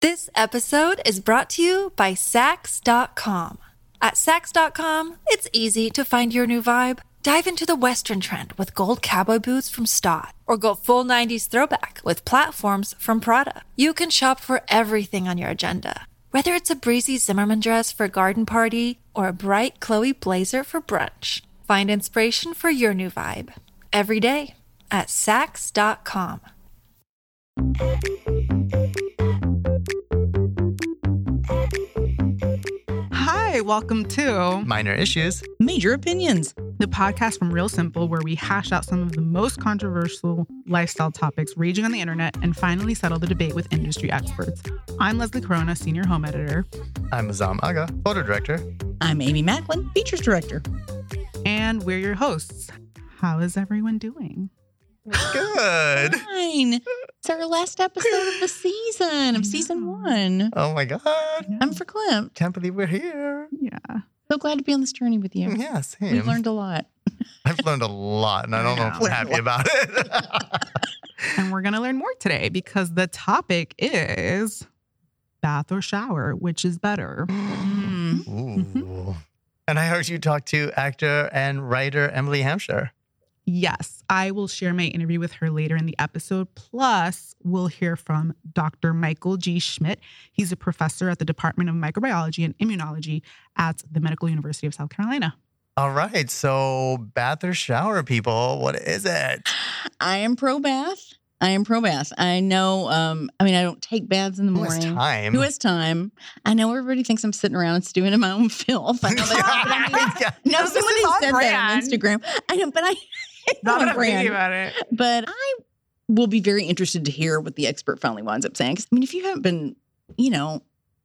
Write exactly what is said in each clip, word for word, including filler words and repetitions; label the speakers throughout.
Speaker 1: This episode is brought to you by Sax dot com. At Sax dot com, it's easy to find your new vibe. Dive into the Western trend with gold cowboy boots from Stott, or go full nineties throwback with platforms from Prada. You can shop for everything on your agenda, whether it's a breezy Zimmermann dress for a garden party or a bright Chloe blazer for brunch. Find inspiration for your new vibe every day at Sax dot com.
Speaker 2: Hi, welcome to
Speaker 3: Minor Issues,
Speaker 4: Major Opinions,
Speaker 2: the podcast from Real Simple, where we hash out some of the most controversial lifestyle topics raging on the internet and finally settle the debate with industry experts. I'm Leslie Corona, Senior Home Editor.
Speaker 3: I'm Azam Aga, Photo Director.
Speaker 4: I'm Amy Macklin, Features Director.
Speaker 2: And we're your hosts. How is everyone doing?
Speaker 3: Good.
Speaker 4: Fine. It's our last episode of the season, of season one.
Speaker 3: Oh my God.
Speaker 4: I'm for Klimt.
Speaker 3: Can't believe we're here.
Speaker 2: Yeah.
Speaker 4: So glad to be on this journey with you.
Speaker 3: Yeah, same.
Speaker 4: We've learned a lot.
Speaker 3: I've learned a lot, and I don't
Speaker 2: I
Speaker 3: know if I'm happy about it.
Speaker 2: And we're going to learn more today because the topic is bath or shower, which is better.
Speaker 4: Mm.
Speaker 3: Ooh. And I heard you talk to actor and writer Emily Hampshire.
Speaker 2: Yes, I will share my interview with her later in the episode. Plus, we'll hear from Doctor Michael G. Schmidt. He's a professor at the Department of Microbiology and Immunology at the Medical University of South Carolina.
Speaker 3: All right, so bath or shower, people, what is it?
Speaker 4: I am pro bath. I am pro bath. I know, um, I mean, I don't take baths in the
Speaker 3: Who
Speaker 4: morning.
Speaker 3: has time?
Speaker 4: Who has time? I know everybody thinks I'm sitting around and stewing in my own filth. I know they are, but I mean,
Speaker 3: Yeah.
Speaker 4: no,
Speaker 2: This
Speaker 4: somebody
Speaker 2: is on
Speaker 4: said
Speaker 2: brand.
Speaker 4: that on Instagram. I know, but I
Speaker 2: Not
Speaker 4: on
Speaker 2: that I'm thinking
Speaker 4: brand.
Speaker 2: about it.
Speaker 4: But I will be very interested to hear what the expert finally winds up saying. 'Cause, I mean, if you haven't been, you know,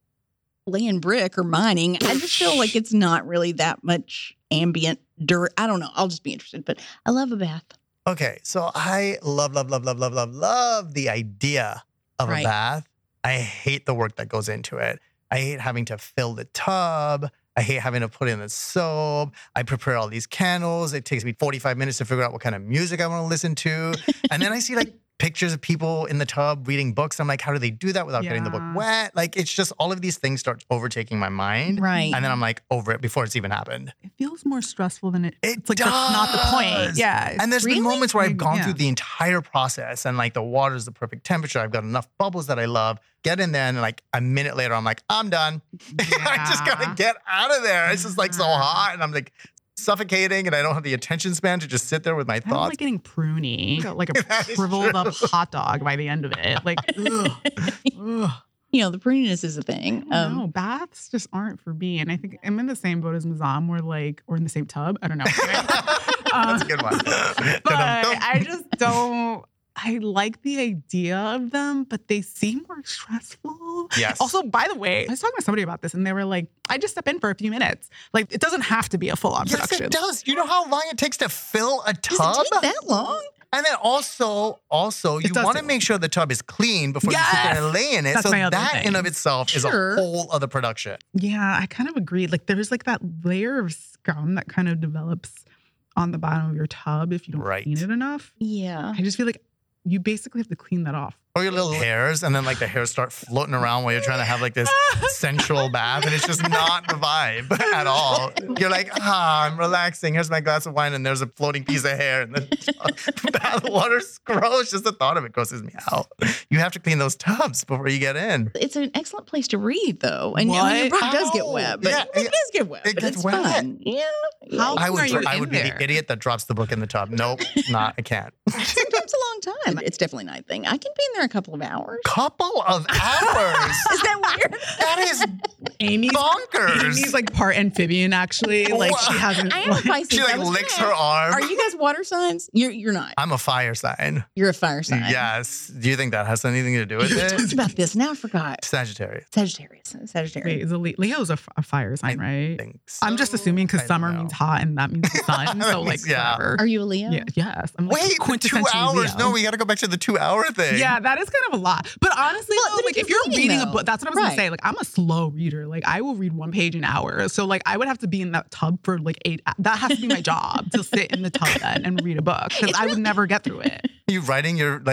Speaker 4: laying brick or mining, I just feel like it's not really that much ambient dirt. I don't know. I'll just be interested. But I love a bath.
Speaker 3: Okay, so I love, love, love, love, love, love, love the idea of
Speaker 4: Right.
Speaker 3: a bath. I hate the work that goes into it. I hate having to fill the tub. I hate having to put in the soap. I prepare all these candles. It takes me forty-five minutes to figure out what kind of music I want to listen to. And then I see like pictures of people in the tub reading books. I'm like, how do they do that without getting the book
Speaker 2: Yeah.
Speaker 3: wet? Like, it's just all of these things start overtaking my mind.
Speaker 4: Right.
Speaker 3: And then I'm like over it before it's even happened.
Speaker 2: It feels more stressful than it.
Speaker 3: It
Speaker 2: it's like that's not the point.
Speaker 3: does.
Speaker 2: Yeah.
Speaker 3: And there's
Speaker 4: Really?
Speaker 3: been moments where I've gone
Speaker 2: Yeah.
Speaker 3: through the entire process and like the water's the perfect temperature. I've got enough bubbles that I love. Get in there and like a minute later, I'm like, I'm done. I just gotta
Speaker 2: Yeah.
Speaker 3: get out of there. It's just like so hot and I'm like suffocating and I don't have the attention span to just sit there with my
Speaker 2: I'm
Speaker 3: thoughts.
Speaker 2: like getting pruny, Got like a
Speaker 3: That is
Speaker 2: shriveled up
Speaker 3: true.
Speaker 2: hot dog by the end of it. Like, ugh, ugh.
Speaker 4: You know, the pruniness is a thing.
Speaker 2: No,
Speaker 4: Um,
Speaker 2: baths just aren't for me. And I think I'm in the same boat as Mazam, where like, or in the same tub. I don't know.
Speaker 3: That's a good one.
Speaker 2: But I just don't. I like the idea of them, but they seem more stressful.
Speaker 3: Yes.
Speaker 2: Also, by the way, I was talking to somebody about this, and they were like, "I just step in for a few minutes. Like, it doesn't have to be a full-on
Speaker 3: Yes,
Speaker 2: production."
Speaker 3: it does. You know how long it takes to fill a
Speaker 4: does
Speaker 3: tub?
Speaker 4: it take that long?
Speaker 3: And then also, also, you
Speaker 2: does
Speaker 3: want to
Speaker 2: take
Speaker 3: make sure the tub is clean before you sit
Speaker 2: Yes!
Speaker 3: there and lay in it.
Speaker 2: That's
Speaker 3: so
Speaker 2: my other
Speaker 3: that in
Speaker 2: thing.
Speaker 3: of itself
Speaker 4: Sure.
Speaker 3: is a whole other production.
Speaker 2: Yeah, I kind of agreed. Like, there's like that layer of scum that kind of develops on the bottom of your tub if you don't
Speaker 3: Right.
Speaker 2: clean it enough.
Speaker 4: Yeah.
Speaker 2: I just feel like you basically have to clean that off.
Speaker 3: Or your little hairs, and then like the hairs start floating around while you're trying to have like this sensual bath, and it's just not the vibe at all. You're like, ah, I'm relaxing. Here's my glass of wine, and there's a floating piece of hair, and the bath water's gross. Just the thought of it grosses me out. You have to clean those tubs before you get in.
Speaker 4: It's an excellent place to read, though. And I mean, your
Speaker 2: What?
Speaker 4: book does get
Speaker 3: How?
Speaker 4: wet, but
Speaker 3: Yeah,
Speaker 4: it
Speaker 3: it-
Speaker 4: does get wet.
Speaker 3: it
Speaker 4: but
Speaker 3: gets
Speaker 4: it's
Speaker 3: wet.
Speaker 4: fun. Yeah. yeah.
Speaker 2: How
Speaker 3: I
Speaker 2: long
Speaker 3: would,
Speaker 2: are you
Speaker 3: I
Speaker 2: in
Speaker 3: would be
Speaker 2: there?
Speaker 3: the idiot that drops the book in the tub. Nope, not. I can't.
Speaker 4: Sometimes a long time. It's definitely a night thing. I can be in there a couple of hours.
Speaker 3: Couple of hours.
Speaker 4: Is that weird?
Speaker 3: That is
Speaker 2: Amy's
Speaker 3: bonkers.
Speaker 2: Amy's like part amphibian, actually. Like she hasn't.
Speaker 4: I am a Pisces.
Speaker 3: She
Speaker 4: I
Speaker 3: like
Speaker 4: was
Speaker 3: licks
Speaker 4: gonna
Speaker 3: her
Speaker 4: ask,
Speaker 3: arm.
Speaker 4: Are you guys water signs? You're you're not.
Speaker 3: I'm a fire sign.
Speaker 4: You're a fire sign.
Speaker 3: Yes. Do you think that has anything to do with
Speaker 4: We talked
Speaker 3: it?
Speaker 4: about this. Now I forgot.
Speaker 3: Sagittarius.
Speaker 4: Sagittarius.
Speaker 2: Wait,
Speaker 4: Sagittarius.
Speaker 2: is a Le- Leo's a, f- a fire sign,
Speaker 3: I
Speaker 2: right?
Speaker 3: think so.
Speaker 2: I'm just assuming
Speaker 3: I
Speaker 2: because
Speaker 3: don't
Speaker 2: summer
Speaker 3: know.
Speaker 2: means hot and that means the sun. So like,
Speaker 3: Yeah.
Speaker 2: whatever.
Speaker 4: Are you a Leo?
Speaker 2: Yeah, yes. I'm like
Speaker 3: Wait, the two
Speaker 2: quintessentially
Speaker 3: hours.
Speaker 2: Leo.
Speaker 3: No, we got to go back to the two hour thing.
Speaker 2: Yeah, that is kind of a lot. But honestly,
Speaker 4: Well,
Speaker 2: though,
Speaker 4: but
Speaker 2: like
Speaker 4: if
Speaker 2: if
Speaker 4: you're
Speaker 2: you're
Speaker 4: reading,
Speaker 2: reading a
Speaker 4: though,
Speaker 2: book, that's what I was
Speaker 4: right.
Speaker 2: gonna say. Like I'm a slow reader. Like I will read one page an hour. So like I would have to be in that tub for like eight. That has to be my job to sit in the tub then and read a book because
Speaker 4: It's
Speaker 2: I would
Speaker 4: really-
Speaker 2: never get through it.
Speaker 3: You writing your like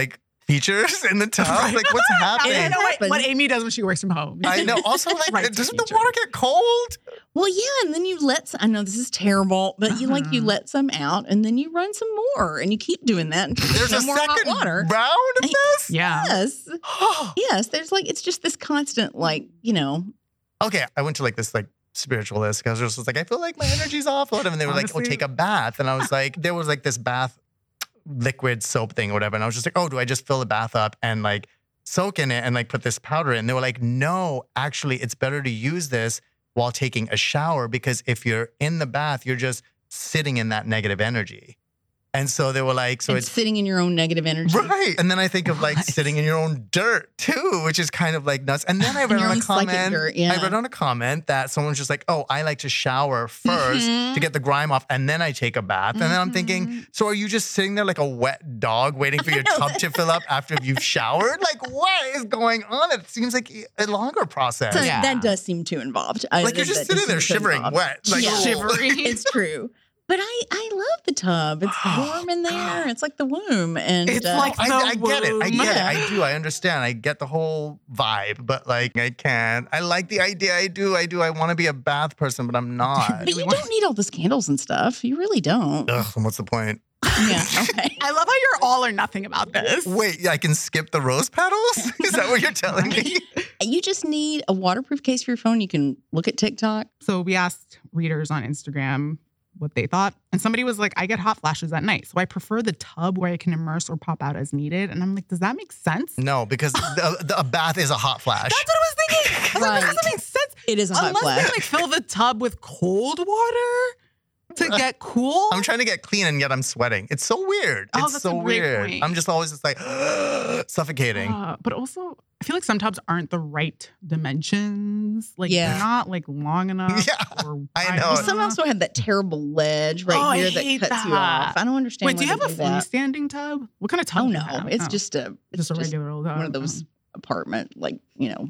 Speaker 3: features in the tub?
Speaker 2: Right.
Speaker 3: Like, what's happening?
Speaker 2: I know what,
Speaker 4: happens.
Speaker 2: what Amy does when she works from home.
Speaker 3: I know. Also, like,
Speaker 2: Right
Speaker 3: doesn't
Speaker 2: feature.
Speaker 3: the water get cold?
Speaker 4: Well, yeah, and then you let some, I know this is terrible, but you like you
Speaker 2: Uh-huh.
Speaker 4: let some out and then you run some more and you keep doing that until
Speaker 3: There's
Speaker 4: there's no
Speaker 3: a
Speaker 4: more hot
Speaker 3: second
Speaker 4: water.
Speaker 3: round of this?
Speaker 2: Yeah.
Speaker 4: Yes. Yes. There's like it's just this constant, like, you know,
Speaker 3: Okay, I went to like this like spiritualist because I was just like, I feel like my energy's off. And they were like, oh,
Speaker 2: Honestly-
Speaker 3: take a bath. And I was like, there was like this bath liquid soap thing or whatever. And I was just like, oh, do I just fill the bath up and like soak in it and like put this powder in? And they were like, no, actually, it's better to use this while taking a shower because if you're in the bath, you're just sitting in that negative energy. And so they were like, so
Speaker 4: and
Speaker 3: it's
Speaker 4: sitting in your own negative energy.
Speaker 3: right. And then I think of like
Speaker 4: What?
Speaker 3: sitting in your own dirt too, which is kind of like nuts. And then I
Speaker 4: In
Speaker 3: read
Speaker 4: your
Speaker 3: on a
Speaker 4: own psychic
Speaker 3: comment.
Speaker 4: dirt, yeah.
Speaker 3: I read on a comment that someone's just like, oh, I like to shower first
Speaker 2: Mhm.
Speaker 3: to get the grime off, and then I take a bath. And then I'm thinking,
Speaker 2: Mhm.
Speaker 3: so are you just sitting there like a wet dog waiting for your
Speaker 4: I know
Speaker 3: tub
Speaker 4: that.
Speaker 3: to fill up after you've showered? Like, what is going on? It seems like a longer process.
Speaker 4: So
Speaker 2: Yeah.
Speaker 4: that does seem too involved. I-
Speaker 3: Like you're
Speaker 4: that
Speaker 3: just
Speaker 4: does
Speaker 3: sitting there
Speaker 4: seem too
Speaker 3: shivering
Speaker 4: involved.
Speaker 3: wet. Like,
Speaker 4: Yeah.
Speaker 3: oh.
Speaker 2: Shivering.
Speaker 4: It's true. But I, I love the tub. It's warm in there. It's like the womb. And
Speaker 2: It's
Speaker 4: uh,
Speaker 2: like
Speaker 3: I,
Speaker 2: the
Speaker 3: I get it. I
Speaker 2: womb.
Speaker 3: get
Speaker 4: Yeah.
Speaker 3: it. I do. I understand. I get the whole vibe, but like, I can't. I like the idea. I do. I do. I want to be a bath person, but I'm not.
Speaker 4: but you don't need all those candles and stuff. You really don't.
Speaker 3: Ugh, and what's the point?
Speaker 4: Yeah. Okay.
Speaker 2: I love how you're all or nothing about this.
Speaker 3: Wait, I can skip the rose petals? Is that what you're telling me?
Speaker 4: You just need a waterproof case for your phone. You can look at TikTok.
Speaker 2: So we asked readers on Instagram what they thought. And somebody was like, I get hot flashes at night. So I prefer the tub where I can immerse or pop out as needed. And I'm like, does that make sense?
Speaker 3: No, because the, the, a bath is a hot flash.
Speaker 2: That's what I was thinking. I was like,
Speaker 4: Right.
Speaker 2: that doesn't make sense.
Speaker 4: It is a hot
Speaker 2: Unless
Speaker 4: flash.
Speaker 2: they like fill the tub with cold water to get cool.
Speaker 3: I'm trying to get clean and yet I'm sweating. It's so weird.
Speaker 2: Oh,
Speaker 3: It's
Speaker 2: that's
Speaker 3: so
Speaker 2: a great
Speaker 3: weird.
Speaker 2: point.
Speaker 3: I'm just always just like suffocating.
Speaker 2: Uh, but also, I feel like some tubs aren't the right dimensions. Like
Speaker 4: Yeah.
Speaker 2: they're not like long enough.
Speaker 3: Yeah,
Speaker 2: or
Speaker 3: I
Speaker 2: wide
Speaker 3: know.
Speaker 4: Well, some
Speaker 2: enough.
Speaker 4: also have that terrible ledge right
Speaker 2: Oh, I
Speaker 4: here that
Speaker 2: hate
Speaker 4: cuts you
Speaker 2: that.
Speaker 4: off. I don't understand.
Speaker 2: Wait,
Speaker 4: why
Speaker 2: do you have
Speaker 4: they
Speaker 2: a
Speaker 4: do that.
Speaker 2: freestanding tub? What kind of tub?
Speaker 4: Oh
Speaker 2: do you
Speaker 4: no,
Speaker 2: have?
Speaker 4: it's
Speaker 2: Oh,
Speaker 4: just a it's
Speaker 2: just a regular old tub.
Speaker 4: one of those apartment, like, you know,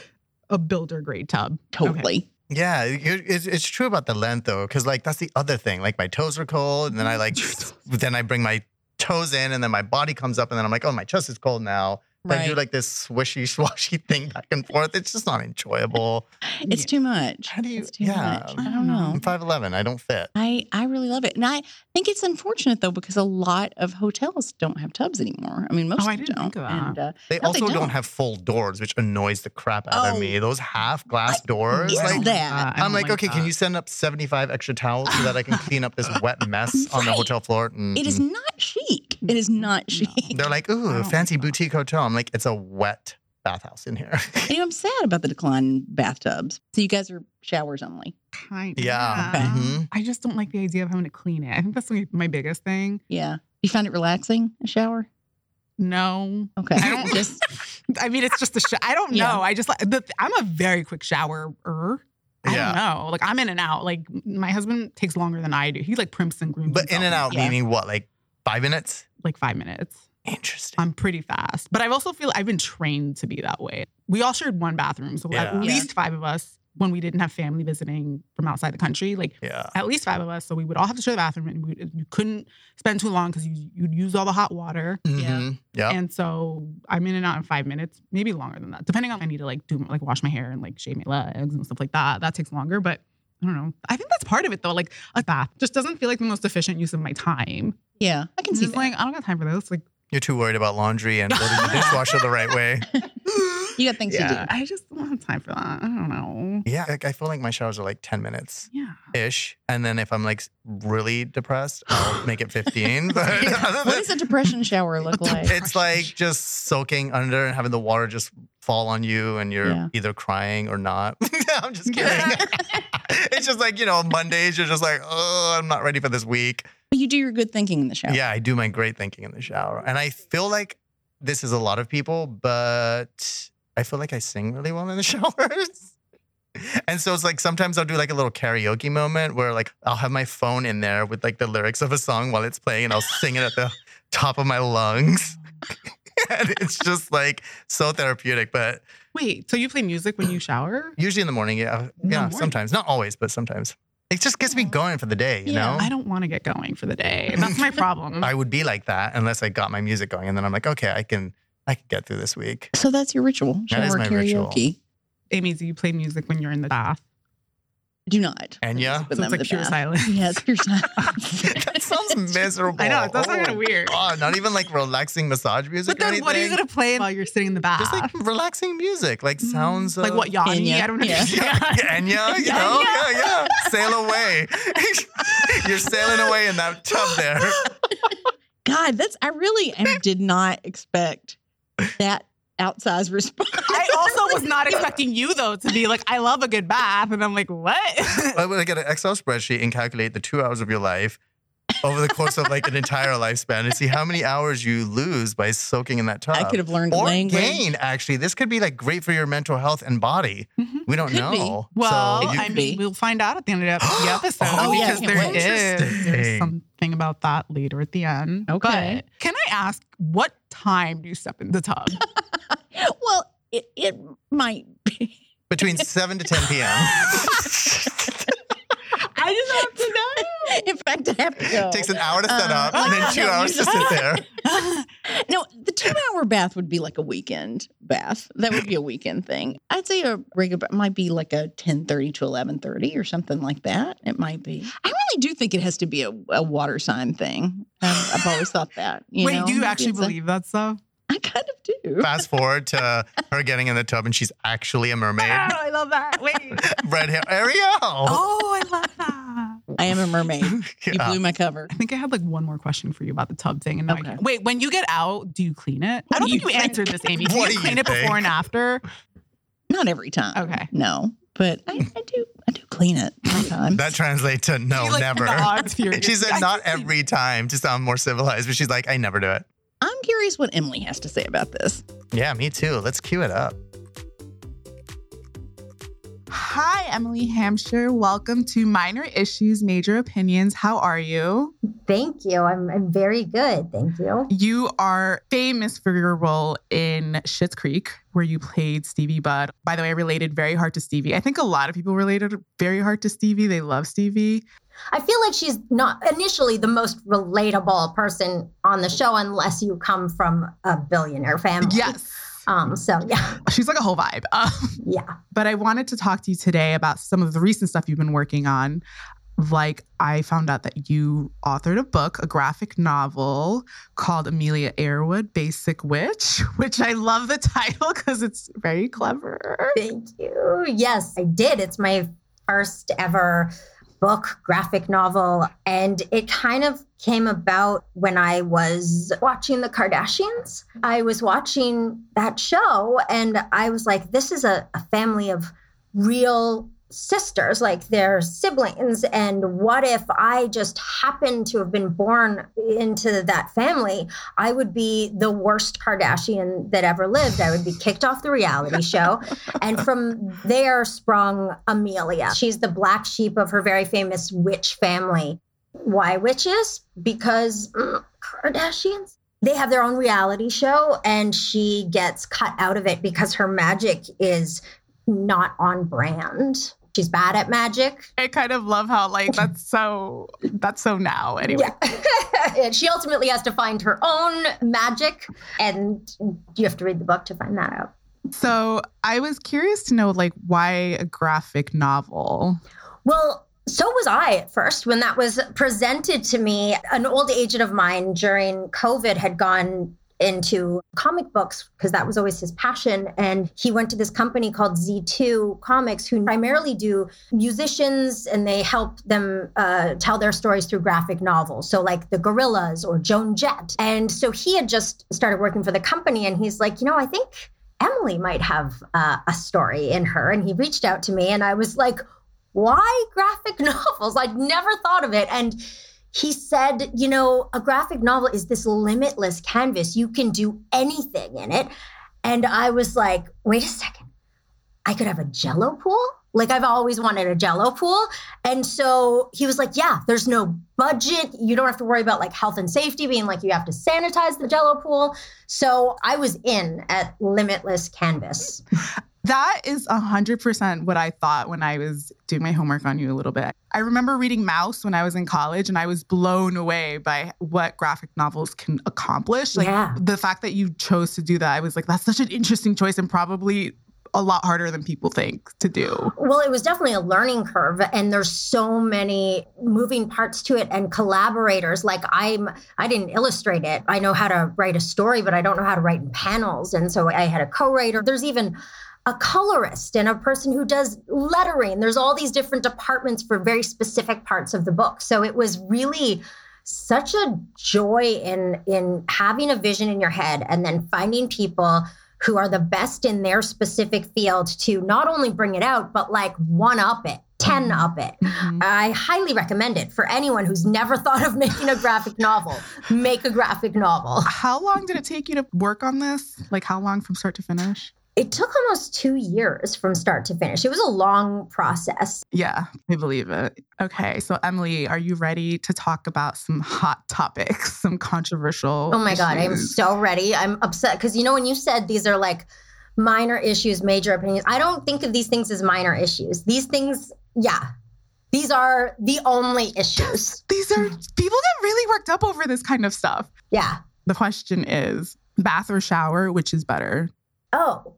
Speaker 2: a builder grade tub.
Speaker 4: totally.
Speaker 3: Yeah, you- it's, it's true about the length though, because like that's the other thing. Like my toes are cold, and then I like, then I bring my toes in, and then my body comes up, and then I'm like, oh, my chest is cold now. I do
Speaker 4: Right.
Speaker 3: like this swishy swashy thing back and forth. It's just not enjoyable.
Speaker 4: It's too much.
Speaker 3: How do you-
Speaker 4: It's too
Speaker 3: yeah.
Speaker 4: much. I don't know.
Speaker 3: I'm five eleven. I don't fit.
Speaker 4: I, I really love it. And I think it's unfortunate, though, because a lot of hotels don't have tubs anymore. I mean, most
Speaker 2: Oh, I
Speaker 4: of them
Speaker 2: didn't
Speaker 4: don't.
Speaker 2: think of that.
Speaker 4: And, uh,
Speaker 3: They
Speaker 4: No,
Speaker 3: also
Speaker 4: they
Speaker 3: don't.
Speaker 4: don't.
Speaker 3: have full doors, which annoys the crap out
Speaker 4: Oh.
Speaker 3: of me. Those half glass doors.
Speaker 4: Is
Speaker 2: I don't
Speaker 3: Like,
Speaker 2: like
Speaker 4: that?
Speaker 2: I
Speaker 3: I'm
Speaker 2: don't
Speaker 3: like, okay, can
Speaker 2: that.
Speaker 3: you send up seventy-five extra towels so that I can clean up this wet mess on the
Speaker 4: Right.
Speaker 3: hotel floor? Mm-mm.
Speaker 4: it is not chic. It is not
Speaker 2: No.
Speaker 4: chic.
Speaker 3: They're like,
Speaker 2: I
Speaker 3: ooh,
Speaker 2: don't
Speaker 3: fancy
Speaker 2: like that.
Speaker 3: boutique hotel. I'm like, it's a wet bathhouse in here.
Speaker 4: Anyway, I'm sad about the decline in bathtubs. So you guys are showers only.
Speaker 2: Kind
Speaker 3: Yeah.
Speaker 4: Okay.
Speaker 3: Mhm.
Speaker 2: I just don't like the idea of having to clean it. I think that's my, my biggest thing.
Speaker 4: Yeah. You find it relaxing, a shower?
Speaker 2: No.
Speaker 4: Okay.
Speaker 2: I don't
Speaker 4: just
Speaker 2: I mean, it's just a sh- I don't know.
Speaker 4: Yeah.
Speaker 2: I just like, the, I'm a very quick showerer. I
Speaker 3: Yeah.
Speaker 2: don't know. Like, I'm in and out. Like, my husband takes longer than I do. He like primps and grooms.
Speaker 3: But in
Speaker 2: himself
Speaker 3: and out,
Speaker 4: Yeah.
Speaker 3: meaning what, like five minutes?
Speaker 2: like five minutes.
Speaker 3: Interesting.
Speaker 2: I'm pretty fast. But I also feel I've been trained to be that way. We all shared one bathroom. So
Speaker 3: Yeah.
Speaker 2: at
Speaker 3: Yeah.
Speaker 2: least five of us, when we didn't have family visiting from outside the country, like
Speaker 3: Yeah.
Speaker 2: at least five of us. So we would all have to share the bathroom, and we, you couldn't spend too long because you, you'd use all the hot water.
Speaker 3: Mhm. Yep.
Speaker 2: And so I'm in and out in five minutes, maybe longer than that, depending on I need to like do like wash my hair and like shave my legs and stuff like that. That takes longer, but I don't know. I think that's part of it though. Like a bath just doesn't feel like the most efficient use of my time.
Speaker 4: yeah, I can
Speaker 2: It's
Speaker 4: see
Speaker 2: just
Speaker 4: that.
Speaker 2: like I don't got time for this. Like
Speaker 3: You're too worried about laundry and loading the dishwasher the right way.
Speaker 4: You got things to do.
Speaker 2: I just don't have time for that. I don't know.
Speaker 3: Yeah, like, I feel like my showers are like ten minutes
Speaker 2: Yeah.
Speaker 3: ish. And then if I'm like really depressed, I'll make it fifteen. But other
Speaker 4: What
Speaker 3: than-
Speaker 4: does a depression shower look like?
Speaker 3: it's like just soaking under and having the water just fall on you and you're
Speaker 4: Yeah.
Speaker 3: either crying or not. I'm just kidding. It's just like, you know, Mondays, you're just like, oh, I'm not ready for this week.
Speaker 4: But you do your good thinking in the shower.
Speaker 3: Yeah, I do my great thinking in the shower. And I feel like this is a lot of people, but I feel like I sing really well in the showers. And so it's like sometimes I'll do like a little karaoke moment where like I'll have my phone in there with like the lyrics of a song while it's playing and I'll sing it at the top of my lungs. And it's just like so therapeutic. But
Speaker 2: Wait, so you play music when you shower?
Speaker 3: usually in the morning, yeah.
Speaker 2: the
Speaker 3: Yeah,
Speaker 2: morning?
Speaker 3: sometimes. Not always, but sometimes. It just gets me going for the day, you
Speaker 4: Yeah.
Speaker 3: know?
Speaker 2: I don't want to get going for the day. That's my problem.
Speaker 3: I would be like that unless I got my music going. And then I'm like, okay, I can I can get through this week.
Speaker 4: So that's your ritual.
Speaker 3: That is
Speaker 4: Shower
Speaker 3: my ritual.
Speaker 4: karaoke.
Speaker 2: Amy, do you play music when you're in the bath?
Speaker 4: Do not.
Speaker 3: Enya?
Speaker 4: Put
Speaker 2: So
Speaker 4: them
Speaker 2: it's like
Speaker 4: in the
Speaker 2: pure
Speaker 4: bath.
Speaker 2: silence.
Speaker 4: Yeah, it's pure silence.
Speaker 3: That sounds miserable.
Speaker 2: I know, it does sound
Speaker 3: Oh,
Speaker 2: kinda weird.
Speaker 3: God, not even like relaxing massage music
Speaker 2: But
Speaker 3: or
Speaker 2: then
Speaker 3: anything.
Speaker 2: what are you going to play while you're sitting in the bath?
Speaker 3: Just like relaxing music, like sounds of
Speaker 2: like what, Yanni?
Speaker 4: Enya.
Speaker 2: I don't know.
Speaker 4: Yeah.
Speaker 3: Yeah, Enya, you know, yeah, yeah. Sail away. You're sailing away in that tub there.
Speaker 4: God, that's, I really am, did not expect that outsized response.
Speaker 2: I also was not expecting you, though, to be like, I love a good bath. And I'm like, what?
Speaker 3: I would get an Excel spreadsheet and calculate the two hours of your life over the course of like an entire lifespan and see how many hours you lose by soaking in that tub.
Speaker 4: I could have learned
Speaker 3: or
Speaker 4: language.
Speaker 3: gain, actually. This could be like great for your mental health and body.
Speaker 2: Mhm.
Speaker 3: We don't
Speaker 4: Could be.
Speaker 3: know.
Speaker 2: Well,
Speaker 3: So you-
Speaker 2: I
Speaker 4: could
Speaker 2: mean,
Speaker 4: be.
Speaker 2: we'll find out at the end of the episode
Speaker 3: Oh,
Speaker 4: yeah,
Speaker 2: because
Speaker 4: can't
Speaker 2: there
Speaker 4: wait.
Speaker 2: is there's
Speaker 3: Interesting.
Speaker 2: something about that later at the end.
Speaker 4: Okay.
Speaker 2: But can I ask, what time do you step in the tub?
Speaker 4: Well, it, it might be.
Speaker 3: between seven to ten p.m.
Speaker 4: I just have to know. In fact, I have to go.
Speaker 3: Takes an hour to set
Speaker 4: Uh,
Speaker 3: up and then two
Speaker 4: no,
Speaker 3: hours
Speaker 4: you
Speaker 3: to sit there.
Speaker 4: No, the two-hour bath would be like a weekend bath. That would be a weekend thing. I'd say a regular bath might be like a ten thirty to eleven thirty or something like that. It might be. I really do think it has to be a, a water sign thing. I've, I've always thought that. You
Speaker 2: Wait,
Speaker 4: know?
Speaker 2: do you
Speaker 4: Maybe
Speaker 2: actually
Speaker 4: it's a-
Speaker 2: believe that stuff?
Speaker 4: I kind of do.
Speaker 3: Fast forward to her getting in the tub and she's actually a mermaid.
Speaker 2: Oh, I love that. Wait.
Speaker 3: Red hair. Ariel.
Speaker 2: Oh, I love that.
Speaker 4: I am a mermaid. You
Speaker 3: Yeah.
Speaker 4: blew my cover.
Speaker 2: I think I had like one more question for you about the tub thing. And now I
Speaker 4: Okay.
Speaker 2: can't- wait, when you get out, do you clean it?
Speaker 4: What
Speaker 2: I don't
Speaker 4: do
Speaker 2: think
Speaker 4: you
Speaker 2: you
Speaker 4: think?
Speaker 2: answered this, Amy. Do
Speaker 3: What
Speaker 2: you
Speaker 3: do
Speaker 2: clean
Speaker 3: you
Speaker 2: it before
Speaker 3: think?
Speaker 2: and after?
Speaker 4: Not every time.
Speaker 2: Okay.
Speaker 4: No, but I, I do. I do clean it sometimes.
Speaker 3: That translates to no,
Speaker 2: She, like,
Speaker 3: never.
Speaker 2: nods
Speaker 3: She
Speaker 2: furiously.
Speaker 3: said
Speaker 2: I
Speaker 3: not
Speaker 2: can see-
Speaker 3: every time to sound more civilized, but she's like, I never do it.
Speaker 4: I'm curious what Emily has to say about this.
Speaker 3: Yeah, me too. Let's cue it up.
Speaker 2: Hi, Emily Hampshire. Welcome to Minor Issues, Major Opinions. How are you?
Speaker 5: Thank you. I'm, I'm very good. Thank you.
Speaker 2: You are famous for your role in Schitt's Creek, where you played Stevie Budd. By the way, I related very hard to Stevie. I think a lot of people related very hard to Stevie. They love Stevie.
Speaker 5: I feel like she's not initially the most relatable person on the show unless you come from a billionaire family.
Speaker 2: Yes.
Speaker 5: Um. So yeah,
Speaker 2: She's like a whole vibe. Um,
Speaker 5: yeah.
Speaker 2: but I wanted to talk to you today about some of the recent stuff you've been working on. Like, I found out that you authored a book, a graphic novel called Amelia Earwood, Basic Witch, which I love the title because it's very clever.
Speaker 5: Thank you. Yes, I did. It's my first ever book, graphic novel. And it kind of came about when I was watching The Kardashians. I was watching that show and I was like, this is a, a family of real sisters, like they're siblings. And what if I just happened to have been born into that family? I would be the worst Kardashian that ever lived. I would be kicked off the reality show. And from there sprung Amelia. She's the black sheep of her very famous witch family. Why witches? Because mm, Kardashians. They have their own reality show and she gets cut out of it because her magic is not on brand. She's bad at magic.
Speaker 2: I kind of love how, like, that's so, that's so now anyway.
Speaker 5: Yeah. And she ultimately has to find her own magic. And you have to read the book to find that out.
Speaker 2: So I was curious to know, like, why a graphic novel?
Speaker 5: Well, so was I at first when that was presented to me. An old agent of mine during COVID had gone into comic books because that was always his passion. And he went to this company called Z two Comics, who primarily do musicians and they help them uh, tell their stories through graphic novels. So like the Gorillaz or Joan Jett. And so he had just started working for the company and he's like, you know, I think Emily might have uh, a story in her. And he reached out to me and I was like, why graphic novels? I'd never thought of it. And he said, you know, a graphic novel is this limitless canvas. You can do anything in it. And I was like, wait a second. I could have a Jell-O pool? Like I've always wanted a Jell-O pool. And so he was like, yeah, there's no budget. You don't have to worry about like health and safety being like you have to sanitize the Jell-O pool. So I was in at limitless canvas.
Speaker 2: That is one hundred percent what I thought when I was doing my homework on you a little bit. I remember reading Maus when I was in college, and I was blown away by what graphic novels can accomplish. Like
Speaker 5: Yeah.
Speaker 2: the fact that you chose to do that, I was like, that's such an interesting choice and probably a lot harder than people think to do.
Speaker 5: Well, it was definitely a learning curve, and there's so many moving parts to it and collaborators. Like I'm, I didn't illustrate it. I know how to write a story, but I don't know how to write in panels. And so I had a co-writer. There's even a colorist and a person who does lettering. There's all these different departments for very specific parts of the book. So it was really such a joy in, in having a vision in your head and then finding people who are the best in their specific field to not only bring it out, but like one up it, ten up it.
Speaker 2: Mm-hmm.
Speaker 5: I highly recommend it for anyone who's never thought of making a graphic novel. Make a graphic novel.
Speaker 2: How long did it take you to work on this? Like how long from start to finish?
Speaker 5: It took almost two years from start to finish. It was a long process.
Speaker 2: Yeah, I believe it. Okay, so Emily, are you ready to talk about some hot topics, some controversial
Speaker 5: Oh my God, I'm
Speaker 2: issues?
Speaker 5: so ready. I'm upset because, you know, when you said these are like minor issues, major opinions, I don't think of these things as minor issues. These things, yeah, these are the only issues.
Speaker 2: These are, people get really worked up over this kind of stuff.
Speaker 5: Yeah.
Speaker 2: The question is, bath or shower, which is better?
Speaker 5: Oh,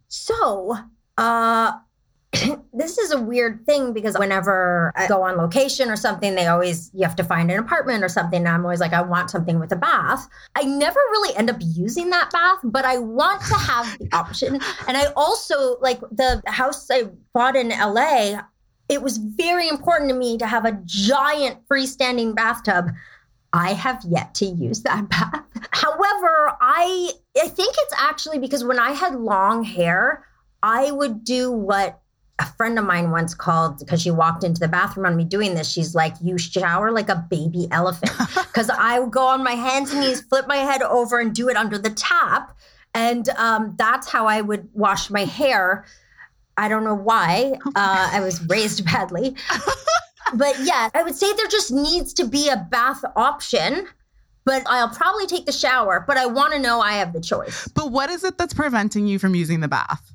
Speaker 5: so uh, this is a weird thing because whenever I go on location or something, they always, you have to find an apartment or something. And I'm always like, I want something with a bath. I never really end up using that bath, but I want to have the option. And I also, like the house I bought in L A, it was very important to me to have a giant freestanding bathtub. I have yet to use that bath. However, I I think it's actually because when I had long hair, I would do what a friend of mine once called, because she walked into the bathroom on me doing this. She's like, you shower like a baby elephant. Because I would go on my hands and knees, flip my head over and do it under the tap. And um, that's how I would wash my hair. I don't know why. Uh, I was raised badly. But yeah, I would say there just needs to be a bath option, but I'll probably take the shower, but I want to know I have the choice.
Speaker 2: But what is it that's preventing you from using the bath?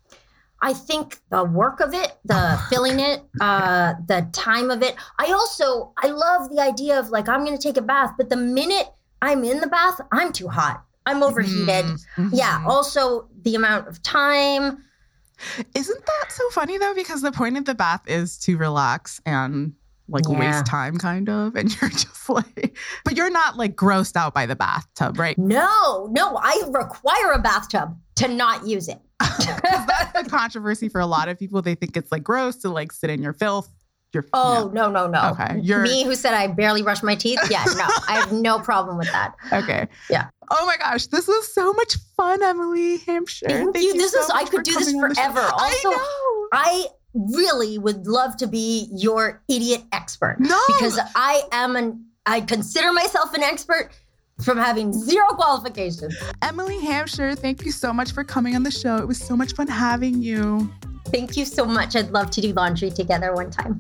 Speaker 5: I think the work of it, the filling it, uh, the time of it. I also, I love the idea of like, I'm going to take a bath, but the minute I'm in the bath, I'm too hot. I'm overheated.
Speaker 2: Mm-hmm.
Speaker 5: Yeah. Also the amount of time.
Speaker 2: Isn't that so funny though? Because the point of the bath is to relax and like
Speaker 5: Yeah.
Speaker 2: waste time kind of. And you're just like, but you're not like grossed out by the bathtub, right?
Speaker 5: No, no, I require a bathtub to not use it.
Speaker 2: That's the controversy for a lot of people. They think it's like gross to like sit in your filth. Your,
Speaker 5: Oh,
Speaker 2: no.
Speaker 5: no, no, no.
Speaker 2: Okay, you're-
Speaker 5: Me who said I barely brush my teeth. Yeah, no, I have no problem with that.
Speaker 2: Okay.
Speaker 5: Yeah.
Speaker 2: Oh my gosh, this was so much fun, Emily Hampshire.
Speaker 5: Thank you. This
Speaker 2: so
Speaker 5: is- I
Speaker 2: much
Speaker 5: could
Speaker 2: for
Speaker 5: do this
Speaker 2: coming on the show.
Speaker 5: forever. Also,
Speaker 2: I know.
Speaker 5: I really would love to be your idiot expert.
Speaker 2: No.
Speaker 5: Because I am an, I consider myself an expert from having zero qualifications.
Speaker 2: Emily Hampshire, thank you so much for coming on the show. It was so much fun having you.
Speaker 5: Thank you so much. I'd love to do laundry together one time.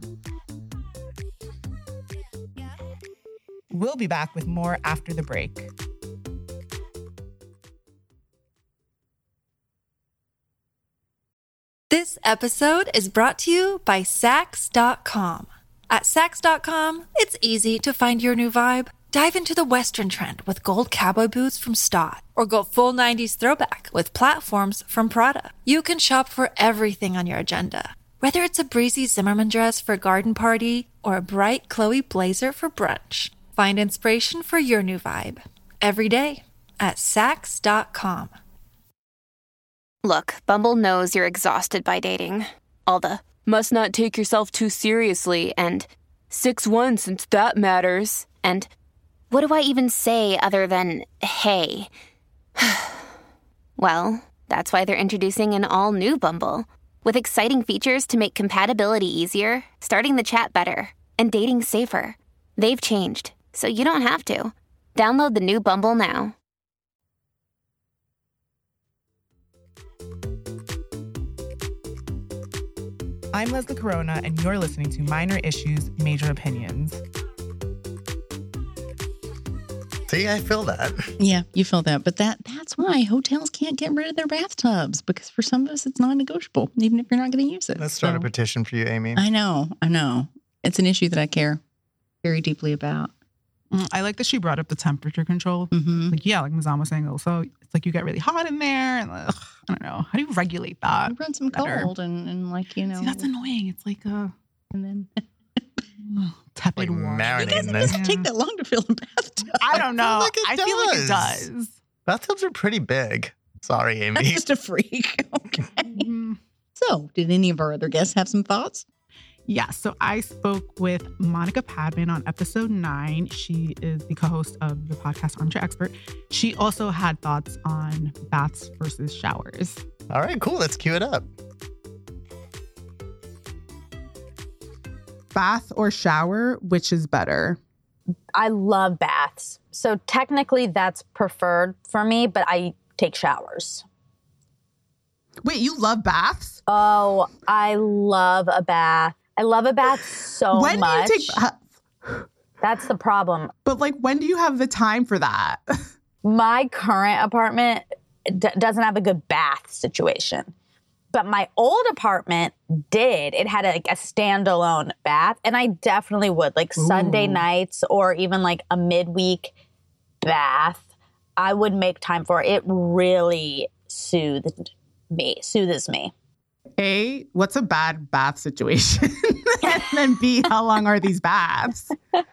Speaker 2: We'll be back with more after the break.
Speaker 1: This episode is brought to you by Sax dot com. At Sax dot com, it's easy to find your new vibe. Dive into the Western trend with gold cowboy boots from Stott, or go full nineties throwback with platforms from Prada. You can shop for everything on your agenda, whether it's a breezy Zimmermann dress for a garden party or a bright Chloe blazer for brunch. Find inspiration for your new vibe every day at Sax dot com.
Speaker 6: Look, Bumble knows you're exhausted by dating. All the must not take yourself too seriously and six one since that matters. And what do I even say other than hey? Well, that's why they're introducing an all-new Bumble with exciting features to make compatibility easier, starting the chat better, and dating safer. They've changed, so you don't have to. Download the new Bumble now.
Speaker 2: I'm Leslie Corona, and you're listening to Minor Issues, Major Opinions.
Speaker 3: See, I feel that.
Speaker 4: Yeah, you feel that. But that that's why hotels can't get rid of their bathtubs, because for some of us, it's non-negotiable, even if you're not going to use it.
Speaker 3: Let's start
Speaker 4: So,
Speaker 3: a petition for you, Amy.
Speaker 4: I know. I know. It's an issue that I care very deeply about.
Speaker 2: Mm, I like that she brought up the temperature control.
Speaker 4: Mm-hmm.
Speaker 2: Like, yeah, like Mazam was saying, also, it's like you get really hot in there. And ugh, I don't know. How do you regulate that?
Speaker 4: You run some
Speaker 2: better?
Speaker 4: cold and, and like, you know.
Speaker 2: See, that's annoying. It's like a
Speaker 4: and then
Speaker 2: ugh, tepid
Speaker 3: Like
Speaker 2: water.
Speaker 3: marinating
Speaker 4: it doesn't,
Speaker 3: them.
Speaker 4: doesn't take that long to fill a bathtub.
Speaker 2: I don't know.
Speaker 3: like it
Speaker 2: I feel like it
Speaker 3: does.
Speaker 2: does.
Speaker 3: Bathtubs are pretty big. Sorry,
Speaker 4: I'm
Speaker 3: Amy.
Speaker 4: just a freak. Okay.
Speaker 2: Mm.
Speaker 4: So, did any of our other guests have some thoughts?
Speaker 2: Yeah, so I spoke with Monica Padman on episode nine. She is the co-host of the podcast Armchair Expert. She also had thoughts on baths versus showers.
Speaker 3: All right, cool. Let's cue it up.
Speaker 2: Bath or shower, which is better?
Speaker 7: I love baths. So technically that's preferred for me, but I take showers.
Speaker 2: Wait, you love baths?
Speaker 7: Oh, I love a bath. I love a bath so
Speaker 2: when
Speaker 7: much.
Speaker 2: do you take baths?
Speaker 7: That's the problem.
Speaker 2: But like, when do you have the time for that?
Speaker 7: My current apartment d- doesn't have a good bath situation. But my old apartment did. It had a, like a standalone bath. And I definitely would. Like
Speaker 2: Ooh.
Speaker 7: Sunday nights or even like a midweek bath, I would make time for it. It really soothed me, soothes me.
Speaker 2: A, what's a bad bath situation? And then B, how long are these baths?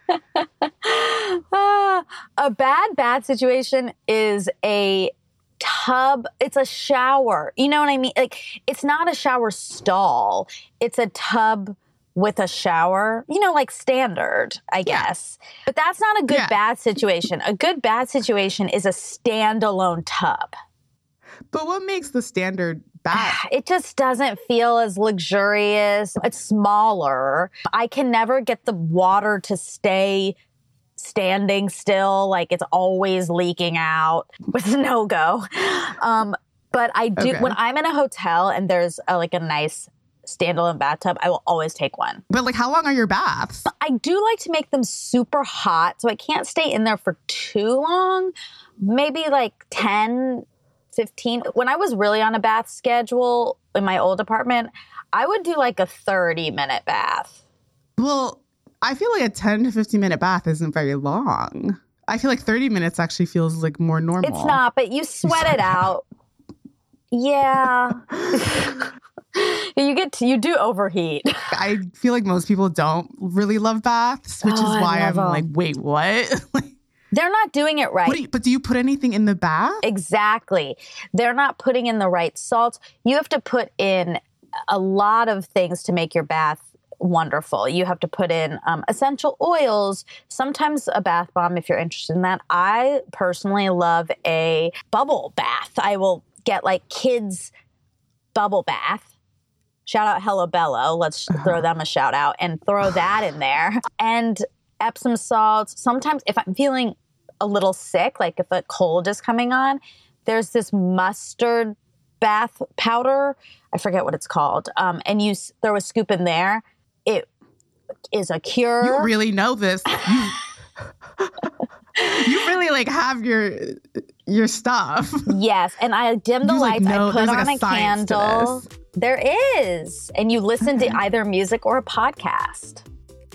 Speaker 7: Ah, a bad bath situation is a tub. It's a shower. You know what I mean? Like, it's not a shower stall. It's a tub with a shower, you know, like standard, I guess. But that's not a good
Speaker 2: Yeah.
Speaker 7: bath situation. A good bath situation is a standalone tub.
Speaker 2: But what makes the standard bath?
Speaker 7: It just doesn't feel as luxurious. It's smaller. I can never get the water to stay standing still. Like it's always leaking out. It's no go. Um, but I do,
Speaker 2: Okay.
Speaker 7: when I'm in a hotel and there's a, like a nice standalone bathtub, I will always take one.
Speaker 2: But like, how long are your baths?
Speaker 7: I do like to make them super hot, so I can't stay in there for too long. Maybe like ten, fifteen. When I was really on a bath schedule in my old apartment, I would do like a thirty minute bath.
Speaker 2: Well, I feel like a ten to fifteen minute bath isn't very long. I feel like thirty minutes actually feels like more normal.
Speaker 7: It's not, but you sweat it out. Yeah. You get to, you do overheat.
Speaker 2: I feel like most people don't really love baths, which
Speaker 7: Oh,
Speaker 2: is
Speaker 7: I
Speaker 2: why I'm
Speaker 7: love 'em.
Speaker 2: like, wait, what? Like,
Speaker 7: They're not doing it right.
Speaker 2: what do you, but do you put anything in the bath?
Speaker 7: Exactly. They're not putting in the right salts. You have to put in a lot of things to make your bath wonderful. You have to put in um, essential oils, sometimes a bath bomb if you're interested in that. I personally love a bubble bath. I will get like kids bubble bath. Shout out Hello Bello. Let's throw them a shout out and throw that in there. And Epsom salts. Sometimes if I'm feeling a little sick, like if a cold is coming on, there's this mustard bath powder. I forget what it's called. Um, and you s- throw a scoop in there. It is a cure.
Speaker 2: You really know this. You, you really like have your your stuff.
Speaker 7: Yes, and I dim the
Speaker 2: You, like,
Speaker 7: lights.
Speaker 2: know-
Speaker 7: I put
Speaker 2: there's,
Speaker 7: on
Speaker 2: like, a
Speaker 7: a
Speaker 2: science to
Speaker 7: candle.
Speaker 2: this.
Speaker 7: There is, and you listen to either music or a podcast.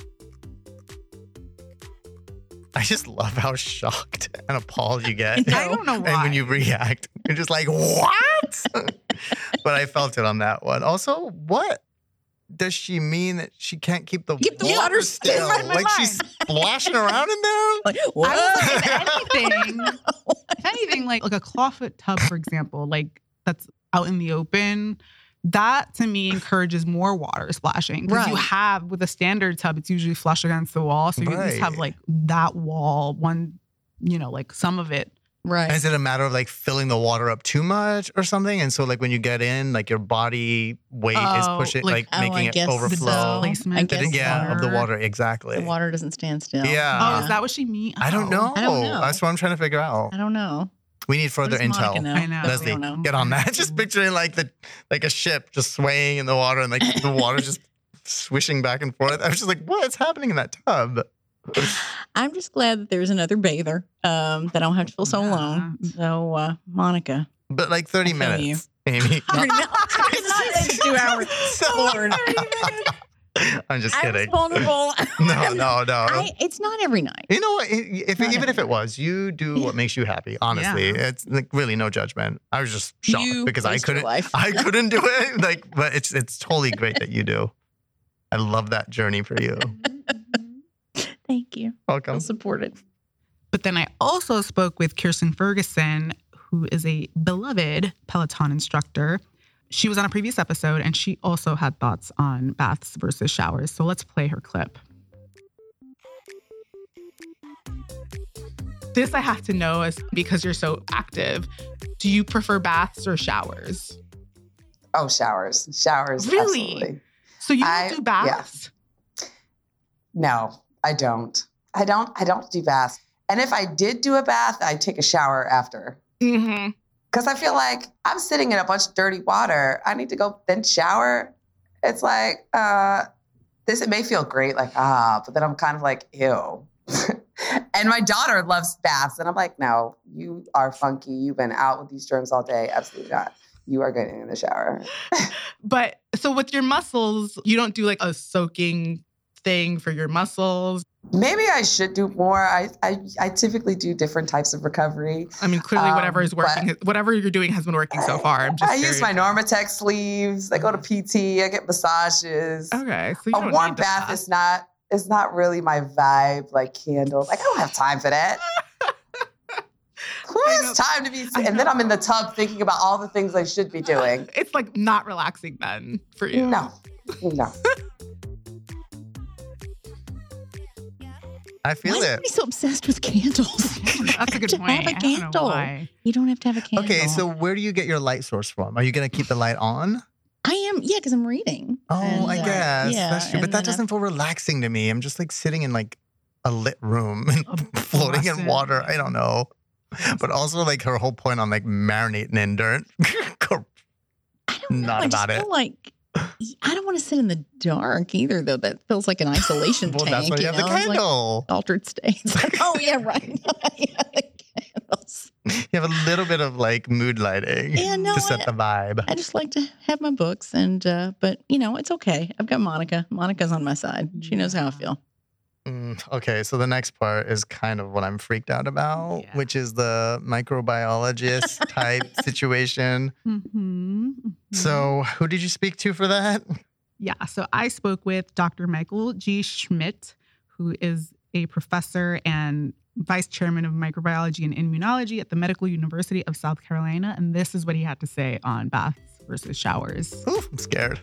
Speaker 3: I just love how shocked and appalled you get.
Speaker 2: I don't know why.
Speaker 3: And when you react, you're just like, what? But I felt it on that one. Also, what does she mean that she can't keep the,
Speaker 4: Keep the
Speaker 3: water,
Speaker 4: water
Speaker 3: still?
Speaker 4: still.
Speaker 2: Right in my
Speaker 3: Like she's splashing around in there?
Speaker 4: Like, what?
Speaker 2: I was like, if anything, if anything, like like a clawfoot tub, for example, like that's out in the open, that to me encourages more water splashing. Because you
Speaker 4: Right.
Speaker 2: have with a standard tub, it's usually flush against the wall, so you at least have
Speaker 3: Right.
Speaker 2: like that wall, one, you know, like some of it.
Speaker 4: Right.
Speaker 3: Is it a matter of like filling the water up too much or something? And so like when you get in, like your body weight is
Speaker 2: Oh,
Speaker 3: pushing,
Speaker 2: like-
Speaker 3: like,
Speaker 4: Oh, I
Speaker 3: making it
Speaker 4: guess
Speaker 3: overflow.
Speaker 4: so.
Speaker 2: Displacement
Speaker 4: I
Speaker 2: of
Speaker 4: guess
Speaker 2: the
Speaker 3: Yeah, of the water, exactly.
Speaker 4: The water doesn't stand still.
Speaker 3: Yeah.
Speaker 2: Oh, is that what she means?
Speaker 3: I don't know.
Speaker 4: I don't know.
Speaker 3: That's what I'm trying to figure out.
Speaker 4: I don't know.
Speaker 3: We need further
Speaker 4: What does Monica
Speaker 3: intel.
Speaker 4: know?
Speaker 2: I know.
Speaker 4: that we
Speaker 3: Leslie,
Speaker 4: don't know?
Speaker 3: get on that. Just picturing like the like a ship just swaying in the water and like the water just swishing back and forth. I was just like, what's happening in that tub?
Speaker 4: I'm just glad that there's another bather, um, that I don't have to feel so
Speaker 2: Yeah.
Speaker 4: alone. So, uh, Monica.
Speaker 3: But like thirty
Speaker 4: I feel
Speaker 3: minutes, Amy.
Speaker 4: Thirty minutes. It's not two hours. Lord.
Speaker 3: I'm just
Speaker 4: I was
Speaker 3: kidding.
Speaker 4: vulnerable.
Speaker 3: No, no, no.
Speaker 4: I, it's not every night.
Speaker 3: You know what? If
Speaker 4: Not
Speaker 3: even if
Speaker 4: every
Speaker 3: it was, you do what makes you happy. Honestly,
Speaker 2: Yeah.
Speaker 3: it's like really no judgment. I was just shocked
Speaker 4: You
Speaker 3: because I
Speaker 4: waste your
Speaker 3: couldn't.
Speaker 4: life.
Speaker 3: I couldn't do it. Like, but it's it's totally great that you do. I love that journey for you.
Speaker 4: Thank you.
Speaker 3: Welcome.
Speaker 4: I'll support it.
Speaker 2: But then I also spoke with Kirsten Ferguson, who is a beloved Peloton instructor. She was on a previous episode, and she also had thoughts on baths versus showers. So let's play her clip. This I have to know is because you're so active. Do you prefer baths or showers?
Speaker 8: Oh, showers. Showers.
Speaker 2: Really?
Speaker 8: Absolutely.
Speaker 2: So you don't
Speaker 8: I-
Speaker 2: do baths?
Speaker 8: No, I don't. I don't. I don't do baths. And if I did do a bath, I'd take a shower after.
Speaker 2: Mm-hmm.
Speaker 8: Because I feel like I'm sitting in a bunch of dirty water. I need to go then shower. It's like, uh, this, it may feel great, like, ah, but then I'm kind of like, ew. And my daughter loves baths. And I'm like, no, you are funky. You've been out with these germs all day. Absolutely not. You are getting in the shower.
Speaker 2: But so with your muscles, you don't do like a soaking thing for your muscles.
Speaker 8: Maybe I should do more. I, I I typically do different types of recovery.
Speaker 2: I mean, clearly whatever
Speaker 8: Um,
Speaker 2: is working, whatever you're doing has been working so far. I'm just
Speaker 8: I use my
Speaker 2: curious.
Speaker 8: Normatec sleeves. I go to P T. I get massages.
Speaker 2: Okay, so you
Speaker 8: A
Speaker 2: don't
Speaker 8: warm
Speaker 2: need the
Speaker 8: bath is not is not really my vibe. Like candles, like I don't have time for that. Who
Speaker 2: I
Speaker 8: has
Speaker 2: know.
Speaker 8: time to be?
Speaker 2: I
Speaker 8: And then I'm in the
Speaker 2: know.
Speaker 8: tub thinking about all the things I should be doing.
Speaker 2: It's like not relaxing then for you.
Speaker 8: No, no.
Speaker 3: I feel
Speaker 4: Why is
Speaker 3: it.
Speaker 4: everybody so obsessed with candles?
Speaker 2: That's a good
Speaker 4: To
Speaker 2: point.
Speaker 4: have a
Speaker 2: I don't know
Speaker 4: candle.
Speaker 2: why.
Speaker 4: You don't have to have a candle.
Speaker 3: Okay, so where do you get your light source from? Are you gonna keep the light on?
Speaker 4: I am, yeah, because I'm reading.
Speaker 3: Oh,
Speaker 4: And,
Speaker 3: I
Speaker 4: uh,
Speaker 3: guess
Speaker 4: yeah,
Speaker 3: that's true. But
Speaker 4: and
Speaker 3: that
Speaker 4: then
Speaker 3: doesn't feel relaxing to me. I'm just like sitting in like a lit room and floating in
Speaker 2: blessed.
Speaker 3: water. I don't know. But also like her whole point on like marinating in dirt.
Speaker 4: I don't know.
Speaker 3: Not
Speaker 4: I just
Speaker 3: about it.
Speaker 4: feel like I don't want to sit in the dark either, though. That feels like an isolation
Speaker 3: Well,
Speaker 4: tank.
Speaker 3: that's why you have the
Speaker 4: know? It's like
Speaker 3: candle.
Speaker 4: altered states. Like, oh yeah, right. Yeah, the candles.
Speaker 3: You have a little bit of like mood lighting
Speaker 4: Yeah, no,
Speaker 3: to set
Speaker 4: I-
Speaker 3: the vibe.
Speaker 4: I just like to have my books, and uh, but you know, it's okay. I've got Monica. Monica's on my side. She knows how I feel.
Speaker 3: Mm, okay, so the next part is kind of what I'm freaked out about,
Speaker 2: Yeah.
Speaker 3: which is the microbiologist type situation.
Speaker 2: Mm-hmm.
Speaker 3: So, who did you speak to for that?
Speaker 2: Yeah, so I spoke with Doctor Michael G. Schmidt, who is a professor and vice chairman of microbiology and immunology at the Medical University of South Carolina. And this is what he had to say on baths versus showers.
Speaker 3: Ooh, I'm scared.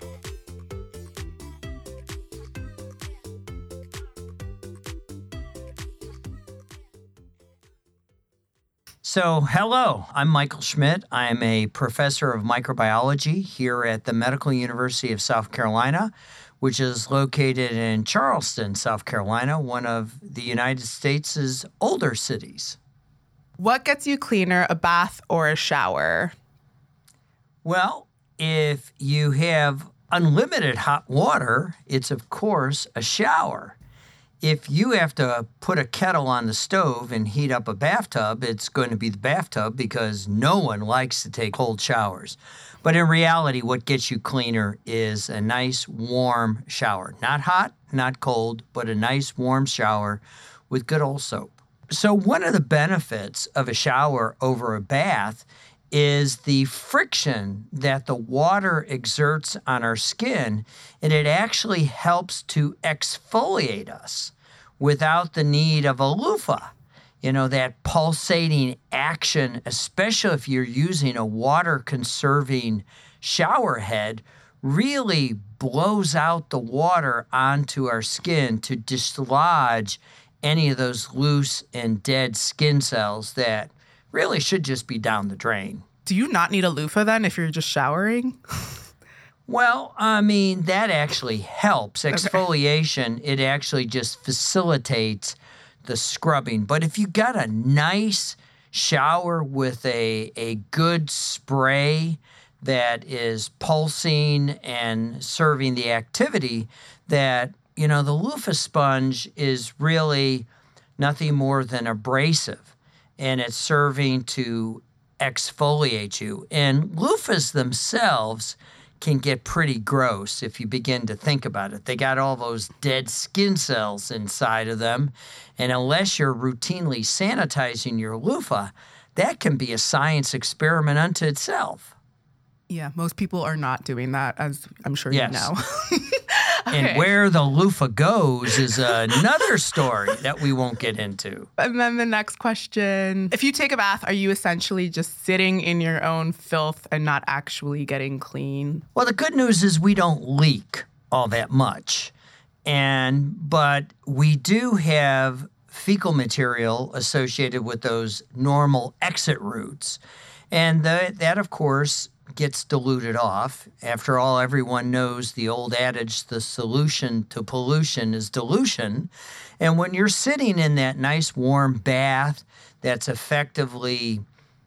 Speaker 9: So, hello, I'm Michael Schmidt. I am a professor of microbiology here at the Medical University of South Carolina, which is located in Charleston, South Carolina, one of the United States' older cities.
Speaker 2: What gets you cleaner, a bath or a shower?
Speaker 9: Well, if you have unlimited hot water, it's of course a shower. If you have to put a kettle on the stove and heat up a bathtub, it's going to be the bathtub because no one likes to take cold showers. But in reality, what gets you cleaner is a nice warm shower. Not hot, not cold, but a nice warm shower with good old soap. So one of the benefits of a shower over a bath is the friction that the water exerts on our skin, and it actually helps to exfoliate us without the need of a loofah. You know, that pulsating action, especially if you're using a water-conserving shower head, really blows out the water onto our skin to dislodge any of those loose and dead skin cells that really should just be down the drain.
Speaker 2: Do you not need a loofah then if you're just showering?
Speaker 9: Well, I mean, that actually helps. Exfoliation, it actually just facilitates the scrubbing. But if you got a nice shower with a, a good spray that is pulsing and serving the activity that you know, the loofah sponge is really nothing more than abrasive, and it's serving to exfoliate you. And loofahs themselves can get pretty gross if you begin to think about it. They got all those dead skin cells inside of them, and unless you're routinely sanitizing your loofah, that can be a science experiment unto itself.
Speaker 2: Yeah, most people are not doing that, as I'm sure
Speaker 9: Yes.
Speaker 2: you know. Okay.
Speaker 9: And where the loofah goes is another story that we won't get into.
Speaker 2: And then the next question, if you take a bath, are you essentially just sitting in your own filth and not actually getting clean?
Speaker 9: Well, the good news is we don't leak all that much. And but we do have fecal material associated with those normal exit routes. And the, that, of course, gets diluted off. After all, everyone knows the old adage, the solution to pollution is dilution. And when you're sitting in that nice warm bath that's effectively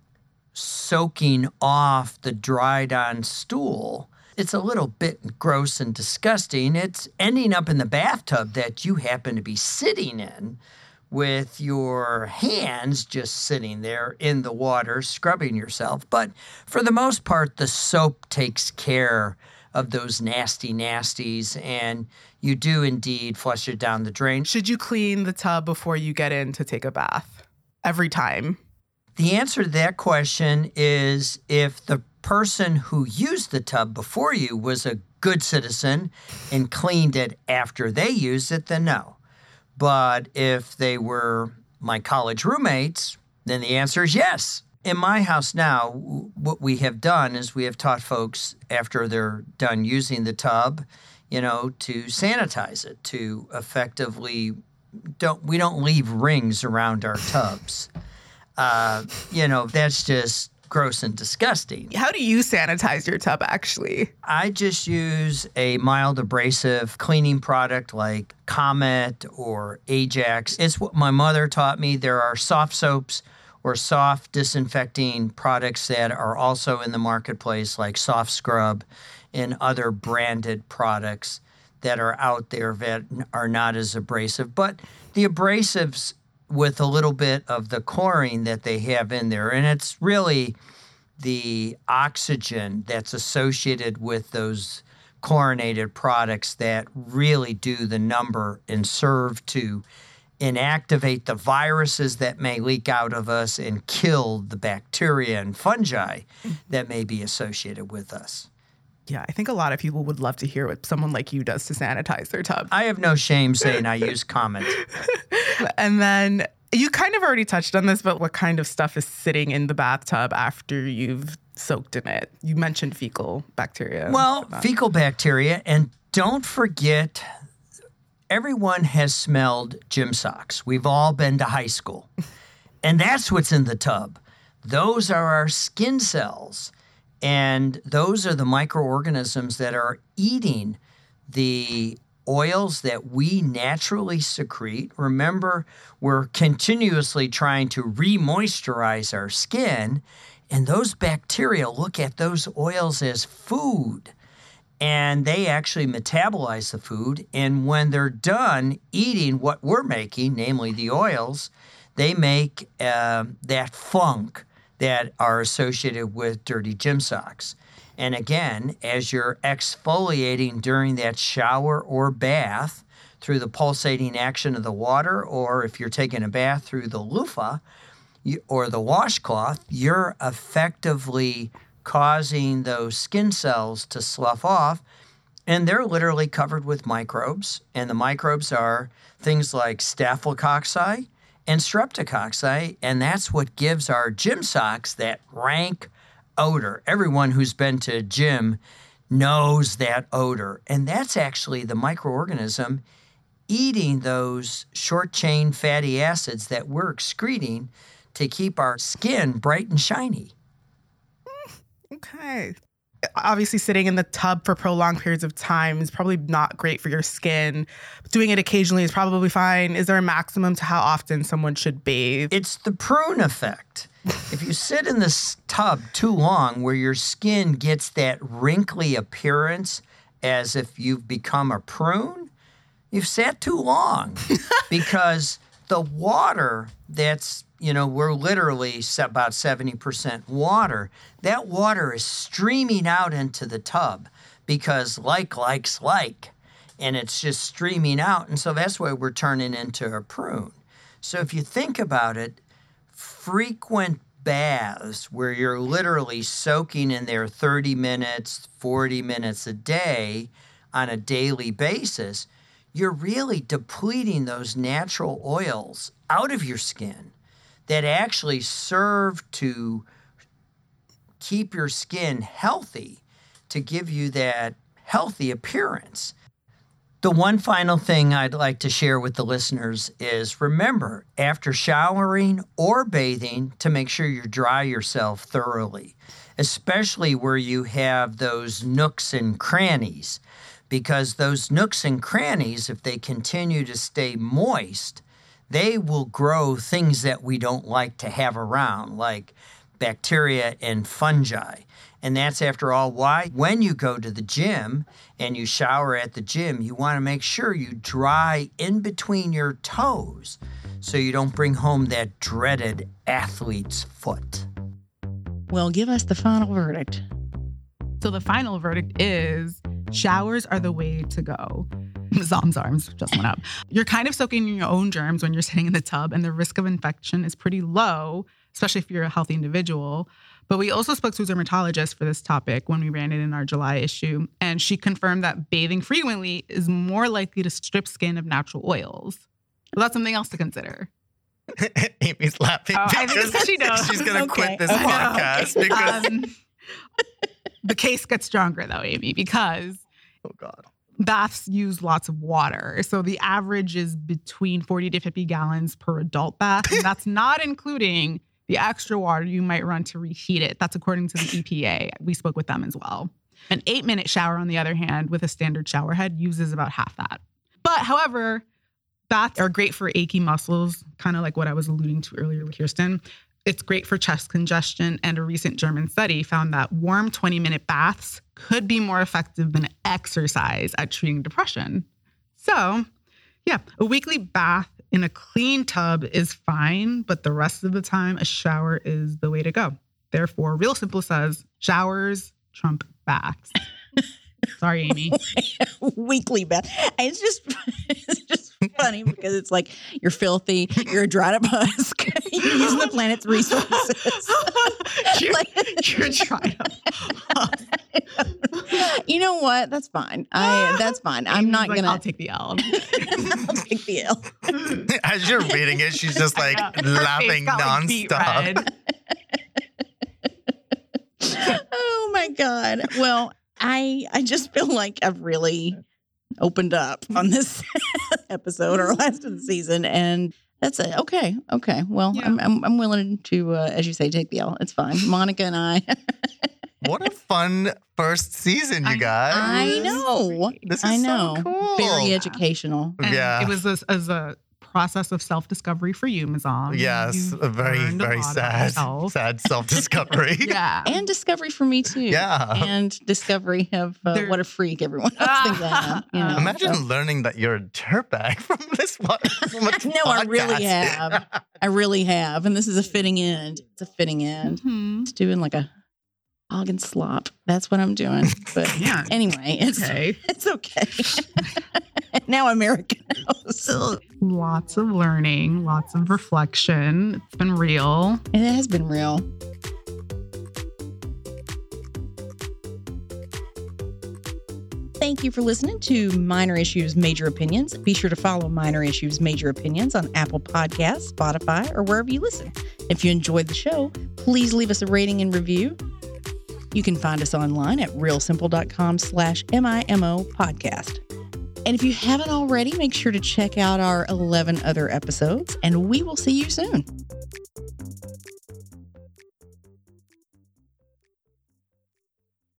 Speaker 9: soaking off the dried on stool, it's a little bit gross and disgusting. It's ending up in the bathtub that you happen to be sitting in with your hands just sitting there in the water, scrubbing yourself. But for the most part, the soap takes care of those nasty nasties, and you do indeed flush it down the drain.
Speaker 2: Should you clean the tub before you get in to take a bath? Every time?
Speaker 9: The answer to that question is if the person who used the tub before you was a good citizen and cleaned it after they used it, then no. But if they were my college roommates, then the answer is yes. In my house now, what we have done is we have taught folks after they're done using the tub, you know, to sanitize it, to effectively don't, we don't leave rings around our tubs. Uh, you know, that's just gross and disgusting.
Speaker 2: How do you sanitize your tub, actually?
Speaker 9: I just use a mild abrasive cleaning product like Comet or Ajax. It's what my mother taught me. There are soft soaps or soft disinfecting products that are also in the marketplace, like Soft Scrub and other branded products that are out there that are not as abrasive. But the abrasives with a little bit of the chlorine that they have in there. And it's really the oxygen that's associated with those chlorinated products that really do the number and serve to inactivate the viruses that may leak out of us and kill the bacteria and fungi that may be associated with us.
Speaker 2: Yeah, I think a lot of people would love to hear what someone like you does to sanitize their tub.
Speaker 9: I have no shame saying I use Comet.
Speaker 2: And then you kind of already touched on this, but what kind of stuff is sitting in the bathtub after you've soaked in it? You mentioned fecal bacteria.
Speaker 9: Well, fecal bacteria. And don't forget, everyone has smelled gym socks. We've all been to high school. And that's what's in the tub. Those are our skin cells. And those are the microorganisms that are eating the oils that we naturally secrete. Remember, we're continuously trying to re-moisturize our skin, and those bacteria look at those oils as food, and they actually metabolize the food. And when they're done eating what we're making, namely the oils, they make uh, that funk that are associated with dirty gym socks. And again, as you're exfoliating during that shower or bath through the pulsating action of the water, or if you're taking a bath through the loofah you, or the washcloth, you're effectively causing those skin cells to slough off, and they're literally covered with microbes. And the microbes are things like staphylococci and streptococci, and that's what gives our gym socks that rank odor. Everyone who's been to a gym knows that odor, and that's actually the microorganism eating those short-chain fatty acids that we're excreting to keep our skin bright and shiny.
Speaker 2: Okay. Obviously, sitting in the tub for prolonged periods of time is probably not great for your skin. Doing it occasionally is probably fine. Is there a maximum to how often someone should bathe?
Speaker 9: It's the prune effect. If you sit in this tub too long where your skin gets that wrinkly appearance as if you've become a prune, you've sat too long because the water that's, you know, we're literally about seventy percent water. That water is streaming out into the tub because like likes like, and it's just streaming out. And so that's why we're turning into a prune. So if you think about it, frequent baths where you're literally soaking in there thirty minutes, forty minutes a day on a daily basis, you're really depleting those natural oils out of your skin that actually serve to keep your skin healthy, to give you that healthy appearance. The one final thing I'd like to share with the listeners is remember, after showering or bathing, to make sure you dry yourself thoroughly, especially where you have those nooks and crannies, because those nooks and crannies, if they continue to stay moist, they will grow things that we don't like to have around, like bacteria and fungi. And that's, after all, why when you go to the gym and you shower at the gym, you want to make sure you dry in between your toes so you don't bring home that dreaded athlete's foot.
Speaker 4: Well, give us the final verdict.
Speaker 2: So the final verdict is showers are the way to go. Zom's arms just went up. You're kind of soaking in your own germs when you're sitting in the tub, and the risk of infection is pretty low, especially if you're a healthy individual. But we also spoke to a dermatologist for this topic when we ran it in our July issue, and she confirmed that bathing frequently is more likely to strip skin of natural oils. So that's something else to consider.
Speaker 3: Amy's laughing
Speaker 2: Oh, I think
Speaker 3: because
Speaker 2: it's 'cause she knows.
Speaker 3: she's going to
Speaker 4: Okay.
Speaker 3: quit this
Speaker 4: Okay.
Speaker 3: podcast because,
Speaker 2: Um, the case gets stronger, though, Amy, because
Speaker 3: oh God.
Speaker 2: baths use lots of water. So the average is between forty to fifty gallons per adult bath. And that's not including the extra water you might run to reheat it. That's according to the E P A. We spoke with them as well. An eight minute shower, on the other hand, with a standard shower head uses about half that. But however, baths are great for achy muscles, kind of like what I was alluding to earlier with Kirsten. It's great for chest congestion, and a recent German study found that warm twenty minute baths could be more effective than exercise at treating depression. So, yeah, a weekly bath in a clean tub is fine, but the rest of the time, a shower is the way to go. Therefore, Real Simple says showers trump baths. Sorry, Amy.
Speaker 4: Weekly bath. It's just it's just funny because it's like you're filthy, you're a dried up husk, you're using the planet's resources.
Speaker 2: you're,
Speaker 4: Like-
Speaker 2: you're trying to.
Speaker 4: You know what? That's fine. I that's fine. I'm not
Speaker 2: Like,
Speaker 4: gonna
Speaker 2: I'll take the L.
Speaker 4: I'll take the L.
Speaker 3: As you're reading it, she's just like
Speaker 2: Her face
Speaker 3: laughing
Speaker 2: got, like, beet
Speaker 3: nonstop.
Speaker 2: red.
Speaker 4: Oh my God. Well, I I just feel like I've really opened up on this episode or last of the season, and that's it. Okay, okay. Well,
Speaker 2: Yeah.
Speaker 4: I'm, I'm I'm willing to, uh, as you say, take the L. It's fine. Monica and I.
Speaker 3: What a fun first season, you
Speaker 2: I-
Speaker 3: guys.
Speaker 4: I know.
Speaker 3: This is
Speaker 4: I know.
Speaker 3: so cool.
Speaker 4: Very educational.
Speaker 2: And
Speaker 3: Yeah.
Speaker 2: It was as, as a process of self-discovery for you, Mazam.
Speaker 3: Yes,
Speaker 2: You
Speaker 3: a very,
Speaker 2: learned a
Speaker 3: very
Speaker 2: lot about
Speaker 3: sad,
Speaker 2: yourself.
Speaker 3: sad self-discovery.
Speaker 2: Yeah.
Speaker 4: And discovery for me too.
Speaker 3: Yeah.
Speaker 4: And discovery of uh,
Speaker 2: There-
Speaker 4: what a freak everyone else thinks I am. You know,
Speaker 3: Imagine
Speaker 4: so.
Speaker 3: learning that you're a dirtbag from this one. From a
Speaker 4: No, I really
Speaker 3: podcast.
Speaker 4: have. I really have. And this is a fitting end. It's a fitting end.
Speaker 2: Mhm.
Speaker 4: It's doing like a hog and slop. That's what I'm doing. But
Speaker 2: Yeah.
Speaker 4: anyway, it's
Speaker 2: Okay.
Speaker 4: it's okay. Now America knows.
Speaker 2: Lots of learning, lots of reflection. It's been real.
Speaker 4: It has been real. Thank you for listening to Minor Issues, Major Opinions. Be sure to follow Minor Issues, Major Opinions on Apple Podcasts, Spotify, or wherever you listen. If you enjoyed the show, please leave us a rating and review. You can find us online at realsimple.com slash MIMO podcast. And if you haven't already, make sure to check out our eleven other episodes, and we will see you soon.